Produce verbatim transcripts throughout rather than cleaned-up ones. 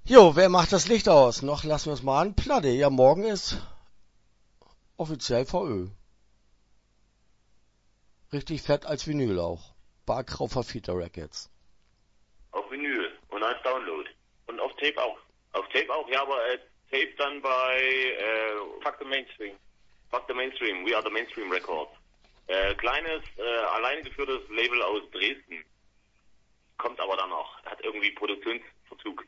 Jo, wer macht das Licht aus? Noch lassen wir es mal an. Platte. Ja, morgen ist offiziell V Ö. Richtig fett als Vinyl auch. Barkraufer Feature Records. Auf Vinyl und als Download. Und auf Tape auch. Auf Tape auch, ja, aber äh, Tape dann bei äh, Fuck the Mainstream. Fuck the Mainstream, We Are the Mainstream Records. Äh, kleines, äh, alleine geführtes Label aus Dresden. Kommt aber dann noch. Hat irgendwie Produktionsverzug.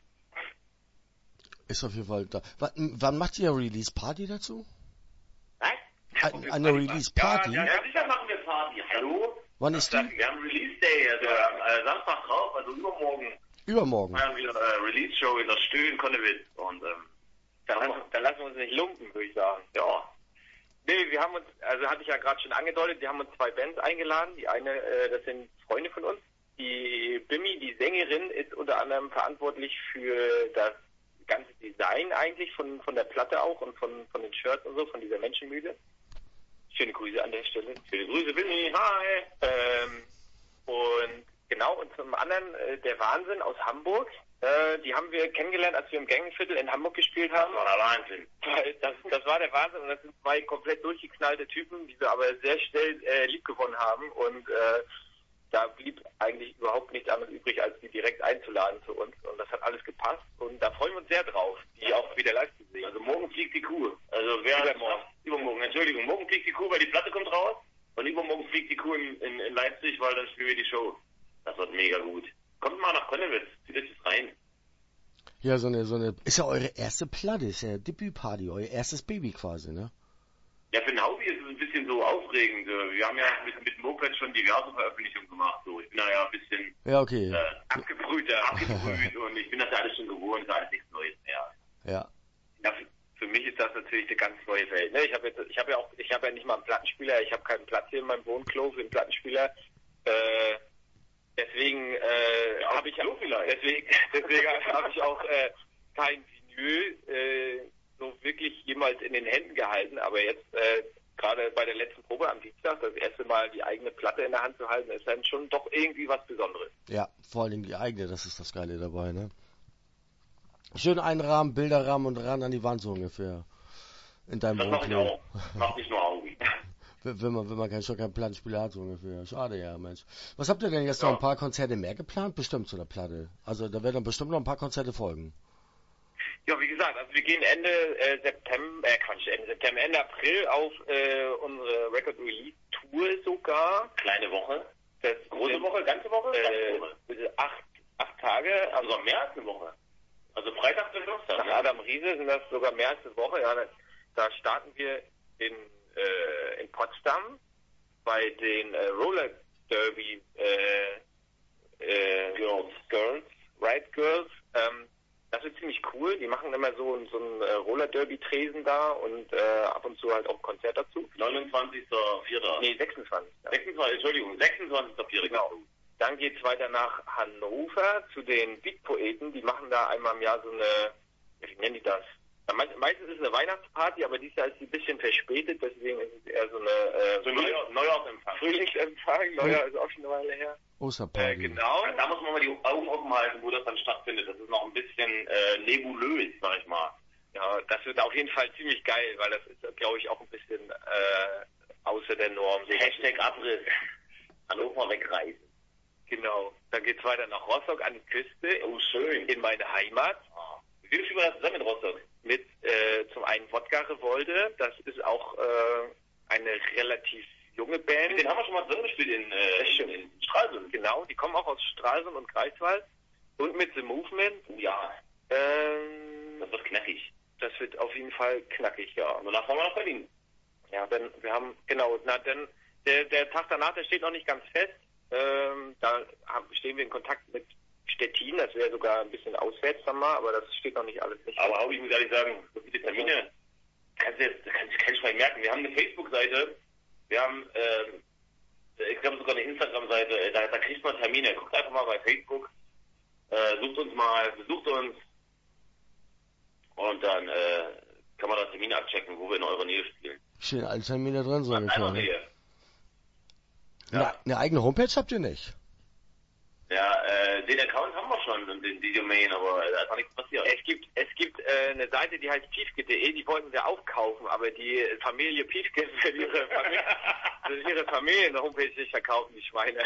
Ist auf jeden Fall da. W wann macht ihr Release Party dazu? Was? Ein, eine Release Party? Ja, ja, sicher machen wir Party. Hallo? Wann ist die? Wir haben Release Day, also äh, Samstag drauf, also übermorgen. Übermorgen. Wir haben wieder äh, Release Show in der Stö in Konnewitz und ähm, dann, lassen, dann lassen wir uns nicht lumpen, würde ich sagen. Ja. Nee, wir haben uns, also hatte ich ja gerade schon angedeutet, wir haben uns zwei Bands eingeladen. Die eine, äh, das sind Freunde von uns. Die Bimmi, die Sängerin, ist unter anderem verantwortlich für das ganze Design eigentlich von, von der Platte auch und von, von den Shirts und so, von dieser Menschenmühle. Schöne Grüße an der Stelle. Schöne Grüße, Bimmi, hi! Ähm, und genau, und zum anderen äh, der Wahnsinn aus Hamburg. Äh, die haben wir kennengelernt, als wir im Gängenviertel in Hamburg gespielt haben. Das war der Wahnsinn. Das, das war der Wahnsinn und das sind zwei komplett durchgeknallte Typen, die wir aber sehr schnell äh, liebgewonnen haben und äh, da blieb eigentlich überhaupt nichts anderes übrig, als die direkt einzuladen zu uns. Und das hat alles gepasst. Und da freuen wir uns sehr drauf, die auch wieder live zu sehen. Also morgen fliegt die Kuh. Also wer übermorgen. Übermorgen, Entschuldigung. Morgen fliegt die Kuh, weil die Platte kommt raus. Und übermorgen fliegt die Kuh in, in, in Leipzig, weil dann spielen wir die Show. Das wird mega gut. Kommt mal nach Konnewitz. Zieht euch das rein. Ja, so eine, so eine, ist ja eure erste Platte, ist ja Debütparty, euer erstes Baby quasi, ne? Ja, für ein Hobby ist es ein bisschen so aufregend. Wir haben ja mit, mit Moped schon diverse Veröffentlichungen gemacht. So. Ich bin da ja ein bisschen ja, okay. äh, abgebrühter, abgebrüht und ich bin das ja alles schon gewohnt, ist alles nichts Neues mehr. Ja. Ja, für, für mich ist das natürlich eine ganz neue Welt. Ne? Ich habe jetzt, ich habe ja auch, ich habe ja nicht mal einen Plattenspieler, ich habe keinen Platz hier in meinem Wohnklo für einen Plattenspieler. Äh, deswegen äh, ja, habe ich auch deswegen, deswegen habe ich auch äh, kein Vinyl. Äh, so wirklich jemals in den Händen gehalten, aber jetzt äh, gerade bei der letzten Probe am Dienstag das erste Mal die eigene Platte in der Hand zu halten, ist dann schon doch irgendwie was Besonderes. Ja, vor allen Dingen die eigene, das ist das Geile dabei, ne? Schön einrahmen, Bilderrahmen und ran an die Wand so ungefähr. In deinem Das mache ich auch. Mach nicht nur Augen. wenn man, wenn man keinen, schon keinen Plattenspieler hat, so ungefähr. Schade, ja, Mensch. Was habt ihr denn jetzt ja. noch ein paar Konzerte mehr geplant? Bestimmt zu der Platte. Also da werden dann bestimmt noch ein paar Konzerte folgen. Ja, wie gesagt, also wir gehen Ende äh, September, äh Quatsch, Ende September, Ende April auf äh, unsere Record Release Tour sogar. Kleine Woche. Das große sind, Woche, ganze Woche? Äh, Woche. Acht, acht Tage, also sogar mehr als eine Woche. Also Freitag bis Samstag. Nach Adam Riese sind das sogar mehr als eine Woche. Ja, da starten wir in, äh, in Potsdam bei den äh, Roller Derby äh, äh, Girls, Girls, Ride Girls. Ähm, Das ist ziemlich cool. Die machen immer so, so einen äh, Roller-Derby-Tresen da und äh, ab und zu halt auch ein Konzert dazu. neunundzwanzigster vierter Nee, sechsundzwanzigster sechsundzwanzigster Entschuldigung, sechsundzwanzigster vierter Genau. Dann geht's weiter nach Hannover zu den Beat-Poeten. Die machen da einmal im Jahr so eine, wie nennen die das? Ja, me meistens ist es eine Weihnachtsparty, aber dieses Jahr ist sie ein bisschen verspätet. Deswegen ist es eher so eine äh, so Neujahr, Neujahrsempfang. Frühlingsempfang. Neujahr ist auch schon eine Weile her. Osterparty. Äh, genau, da muss man mal die Augen offen halten, wo das dann stattfindet. Das ist noch ein bisschen äh, nebulös, sag ich mal. Ja, das wird auf jeden Fall ziemlich geil, weil das ist, glaube ich, auch ein bisschen äh, außer der Norm. So Hashtag Abriss. Hannover wegreisen. Genau. Dann geht's weiter nach Rostock an die Küste. Oh, schön. In meine Heimat. Oh. Wie viel spielen wir das zusammen in Rostock? Mit äh, zum einen Wodka Revolte. Das ist auch äh, eine relativ junge Band. Den haben wir schon mal drin gespielt in, äh, in, in Stralsund. Genau, die kommen auch aus Stralsund und Greifswald. Und mit The Movement. Ja. Ähm, das wird knackig. Das wird auf jeden Fall knackig, ja. Und danach fahren wir nach Berlin. Ja, dann, wir haben, genau, na, dann, der, der Tag danach, der steht noch nicht ganz fest. Ähm, da haben, stehen wir in Kontakt mit Stettin. Das wäre sogar ein bisschen auswärts dann mal, aber das steht noch nicht alles nicht. Aber auch, ich muss ehrlich sagen, so viele Termine, kannst du jetzt, kannst du keinen Schwein merken. Wir haben eine Facebook-Seite. Wir haben, ähm, ich glaube sogar eine Instagram-Seite, da, da kriegt man Termine. Guckt einfach mal bei Facebook, äh, sucht uns mal, besucht uns und dann äh, kann man da Termine abchecken, wo wir in eurer Nähe spielen. Stehen alle Termine drin, so ungefähr. Ne? Ja. Eine, eine eigene Homepage habt ihr nicht? Ja, äh, den Account haben wir schon und den, die Domain, aber da ist noch nichts passiert. Es gibt eine Seite, die heißt piefke punkt de, die wollten wir aufkaufen, aber die Familie Piefke will ihre Familie, will ihre Familie in der Homepage nicht verkaufen, die Schweine.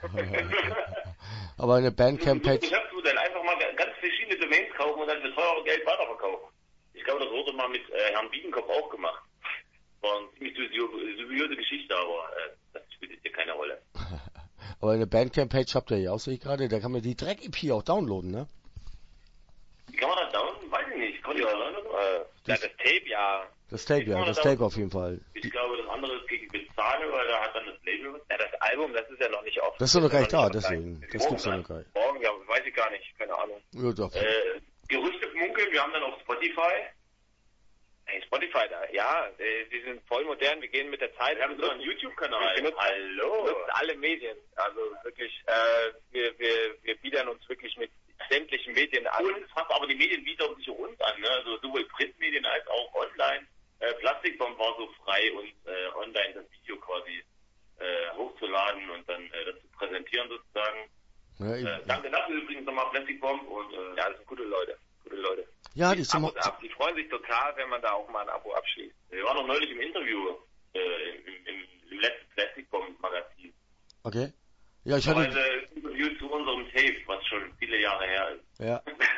Aber eine Bandcamp-Page... Geschäftsmodell, einfach mal ganz verschiedene Domains kaufen und dann für teure Geld weiterverkaufen. Ich glaube, das wurde mal mit äh, Herrn Biedenkopf auch gemacht. War eine ziemlich dubiose Geschichte, aber äh, das spielt jetzt hier keine Rolle. Aber eine Bandcamp-Page habt ihr ja auch, sehe ich gerade, da kann man die Dreck-E P auch downloaden, ne? Wie kann man das downloaden? Weiß ich nicht. Kann ich auch sagen? Äh, ja, das Tape, ja. Das Tape, ja, das Tape auf jeden Fall. Ich glaube, das andere ist gegen Bezahle, weil da hat dann das Label. Ja, das Album, das ist ja noch nicht offen. Das ist doch noch gar nicht da, deswegen. Das gibt's doch noch gar nicht. Morgen, ja, weiß ich gar nicht, keine Ahnung. Ja, doch. Äh, Gerüchte munkeln, wir haben dann auf Spotify. Hey, Spotify, da, ja, die sind voll modern, wir gehen mit der Zeit. Wir haben so einen YouTube-Kanal. Hallo. Nutzen alle Medien, also wirklich, äh, wir, wir, wir biedern uns wirklich mit sämtlichen Medien an. Und fast aber die Medien bieten sich uns an, ne? Also sowohl Printmedien als auch online. Äh, Plastikbomb war so frei und äh, online das Video quasi äh, hochzuladen und dann äh, das zu präsentieren sozusagen. Ja, ich, äh, danke dafür übrigens nochmal Plastikbomb und äh, ja, das sind gute Leute, gute Leute. Ja, die, sind Abos ab. Die freuen sich total, wenn man da auch mal ein Abo abschließt. Wir waren noch neulich im Interview äh, im, im, im letzten Plastikbomb-Magazin. Okay. Ja, ich hatte... Also, Interview zu unserem Tape, was schon viele Jahre her ist. Ja.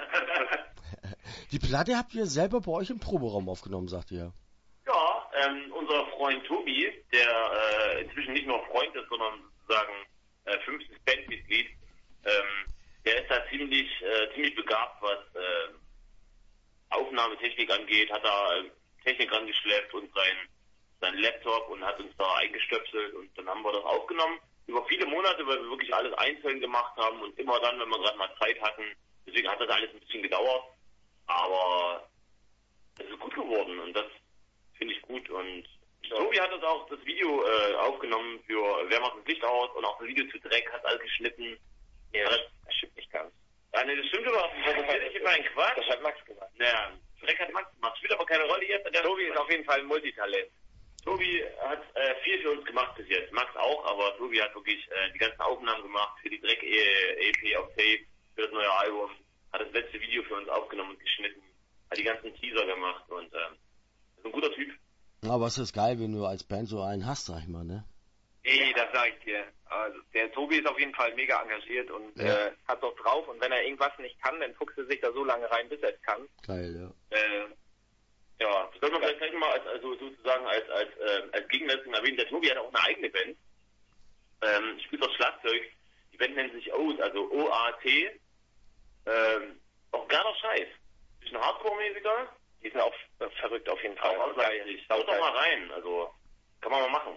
Die Platte habt ihr selber bei euch im Proberaum aufgenommen, sagt ihr. Ja, ähm, unser Freund Tobi, der äh, inzwischen nicht nur Freund ist, sondern sozusagen äh, fünftes Bandmitglied, ähm, der ist da ziemlich, äh, ziemlich begabt, was äh, Aufnahmetechnik angeht, hat da äh, Technik rangeschleppt und sein, sein Laptop und hat uns da eingestöpselt und dann haben wir das aufgenommen. Über viele Monate, weil wir wirklich alles einzeln gemacht haben und immer dann, wenn wir gerade mal Zeit hatten. Deswegen hat das alles ein bisschen gedauert, aber es ist gut geworden und das finde ich gut. Und ja. Tobi hat das auch, das Video äh, aufgenommen für Wer macht das Licht aus und auch das Video zu Dreck, hat alles geschnitten. Ja, das, das stimmt nicht ganz. Ja, nee, das stimmt überhaupt nicht. Das ist immer ein Quatsch. Das hat Max gemacht. Naja, Dreck hat Max gemacht. Spielt aber keine Rolle jetzt. Der Tobi ist auf jeden Fall ein Multitalent. Tobi hat äh, viel für uns gemacht bis jetzt. Max auch, aber Tobi hat wirklich äh, die ganzen Aufnahmen gemacht für die Dreck-E P auf Tape, für das neue Album. Hat das letzte Video für uns aufgenommen und geschnitten. Hat die ganzen Teaser gemacht und ähm, ist ein guter Typ. Aber es ist geil, wenn du als Band so einen hast, sag ich mal, ne? Ey, das sag ich dir. Also, der Tobi ist auf jeden Fall mega engagiert und ja. äh, hat doch drauf. Und wenn er irgendwas nicht kann, dann fuchst er sich da so lange rein, bis er es kann. Geil, ja. Äh, ja, das soll man vielleicht gleich mal als, also sozusagen als, als, äh, als Gegenleistung erwähnen. Der Tobi hat auch eine eigene Band. Ähm, spielt auch Schlagzeug. Die Band nennt sich O A T, also O A T. Ähm, auch geiler Scheiß. Bisschen Hardcore-mäßiger. Die sind auch äh, verrückt auf jeden Fall. Auch ausleidig. Schaut doch mal rein. Also, kann man mal machen.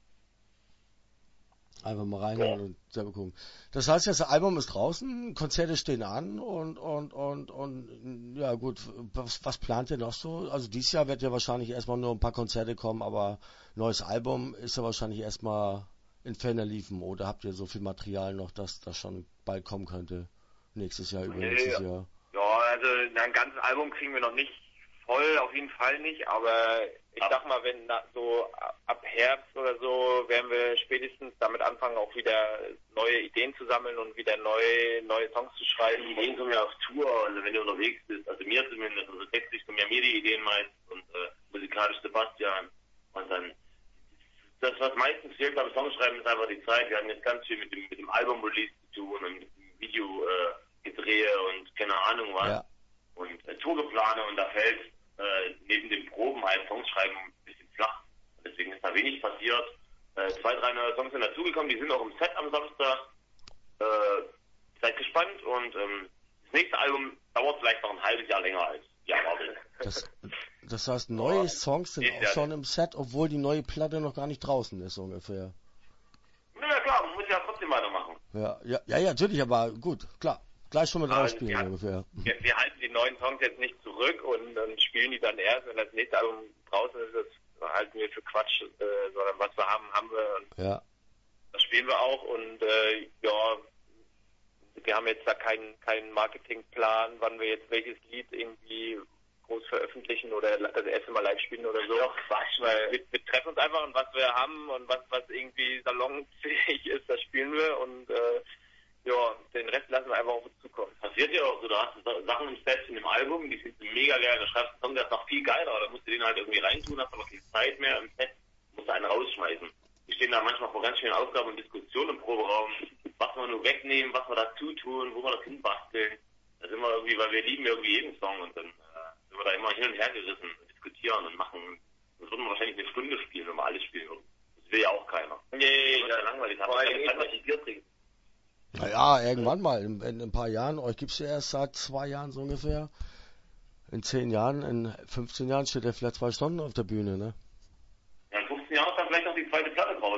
Einfach mal reinhören und selber gucken. Das heißt jetzt, das Album ist draußen, Konzerte stehen an und, und, und, und, ja gut, was, was plant ihr noch so? Also dieses Jahr wird ja wahrscheinlich erstmal nur ein paar Konzerte kommen, aber neues Album ist ja wahrscheinlich erstmal in Ferner liefen, oder habt ihr so viel Material noch, dass das schon bald kommen könnte? Nächstes Jahr, übernächstes nee, Jahr? Ja, also ein ganzes Album kriegen wir noch nicht voll, auf jeden Fall nicht, aber ich Ab. sag mal, wenn na, so ab Herbst oder so werden wir spätestens damit anfangen, auch wieder neue Ideen zu sammeln und wieder neue neue Songs zu schreiben. Die Ideen kommen ja auf Tour, also wenn du unterwegs bist, also mir zumindest, also textlich kommen ja mir die Ideen meist und äh, musikalisch Sebastian und dann das, was meistens fehlt beim Songschreiben, ist einfach die Zeit. Wir hatten jetzt ganz viel mit dem, mit dem Album-Release zu tun und mit dem Video-Gedrehe äh, und keine Ahnung was. Ja. Und äh, Tourgeplane und da fällt äh, neben dem Proben halt Songschreiben ein bisschen flach. Und deswegen ist da wenig passiert. Äh, zwei, drei neue Songs sind dazugekommen, die sind auch im Set am Samstag. Äh, seid gespannt und ähm, das nächste Album dauert vielleicht noch ein halbes Jahr länger als die erwartet. Das, das heißt, neue Ja, Songs sind auch ja schon im Set, obwohl die neue Platte noch gar nicht draußen ist, ungefähr. Na klar, man muss ja trotzdem weitermachen. Ja, ja, ja, ja, natürlich, aber gut, klar. Gleich schon mit Ah, rausspielen, ja. ungefähr. Wir, wir halten die neuen Songs jetzt nicht zurück und, und spielen die dann erst, wenn das nächste Album draußen ist, das halten wir für Quatsch, äh, sondern was wir haben, haben wir und Ja. das spielen wir auch und äh, ja, wir haben jetzt da keinen keinen Marketingplan, wann wir jetzt welches Lied irgendwie groß veröffentlichen oder das erste Mal live spielen oder so. Doch, Quatsch, weil Wir, wir treffen uns einfach und was wir haben und was was irgendwie salonfähig ist, das spielen wir und äh, ja, den Rest lassen wir einfach auf uns zukommen. Passiert ja auch so, da hast du Sachen im Set in dem Album, die findest du mega geil, da schreibst du einen Song, der ist noch viel geiler, da musst du den halt irgendwie reintun, hast aber keine Zeit mehr im Set, musst du einen rausschmeißen. Wir stehen da manchmal vor ganz vielen Aufgaben und Diskussionen im Proberaum, was wir nur wegnehmen, was wir dazu tun, wo wir das hinbasteln. Da sind wir irgendwie, weil wir lieben irgendwie jeden Song und dann äh, sind wir da immer hin und her gerissen und diskutieren und machen. Das würden wir wahrscheinlich eine Stunde spielen, wenn wir alles spielen würden. Das will ja auch keiner. Nee, das ist ja langweilig. Vor allem kann man Bier trinken. Naja, irgendwann mal, in, in ein paar Jahren, euch gibt's ja erst seit zwei Jahren so ungefähr. In zehn Jahren, in fünfzehn Jahren steht er vielleicht zwei Stunden auf der Bühne, ne? Ja, in fünfzehn Jahren ist dann vielleicht noch die zweite Platte draus.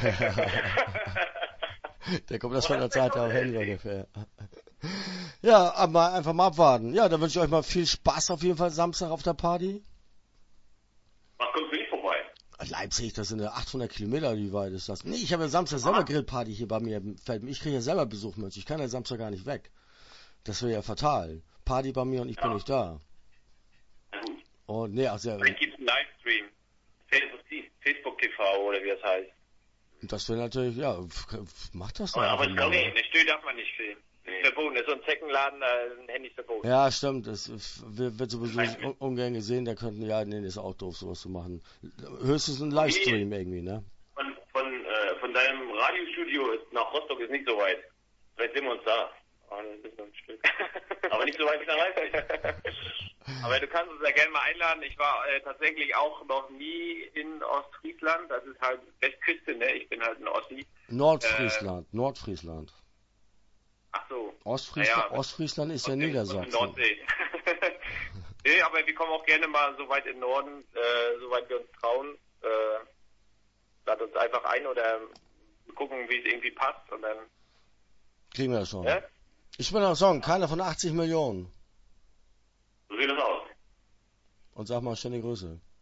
Der kommt das von der Zeit auch hin, ungefähr. Ja, aber einfach mal abwarten. Ja, dann wünsche ich euch mal viel Spaß auf jeden Fall Samstag auf der Party. Was kommst du nicht vorbei? Leipzig, das sind ja achthundert Kilometer, wie weit ist das? Nee, ich habe ja Samstag selber Grillparty hier bei mir. Ich kriege ja selber Besuch, Mensch. Ich kann ja Samstag gar nicht weg. Das wäre ja fatal. Party bei mir und ich ja. bin nicht da. Na gut. Und nee, also ja. Dann gibt's einen Livestream. Facebook T V oder wie das heißt. Das wäre natürlich, ja, macht das doch. Aber, aber ich glaube, nee, eine Stühle darf man nicht filmen. Nee. Verboten, das ist so ein Zeckenladen, da sind Handys verboten. Ja, stimmt, das wird sowieso un ungern gesehen, da könnten, ja, nee, das ist auch doof, sowas zu machen. Höchstens ein Livestream okay. irgendwie, ne? Von, von, äh, von deinem Radiostudio ist nach Rostock ist nicht so weit. Vielleicht sehen wir uns da. Oh, das ist noch ein Stück. Aber nicht so weit wie nach Leipzig. Aber du kannst uns ja gerne mal einladen. Ich war äh, tatsächlich auch noch nie in Ostfriesland. Das ist halt Westküste, ne? Ich bin halt in Ossi. Nordfriesland, äh, Nordfriesland. Ach so. Ostfriesland, ja, Ostfriesland ist ja Niedersachsen. Nordsee. Nee, aber wir kommen auch gerne mal so weit in den Norden, äh, soweit wir uns trauen. Äh, lad uns einfach ein oder gucken, wie es irgendwie passt und dann... Kriegen wir das schon. Ja? Ich will noch sagen, keiner von achtzig Millionen. So sieht das aus. Und sag mal schöne Grüße.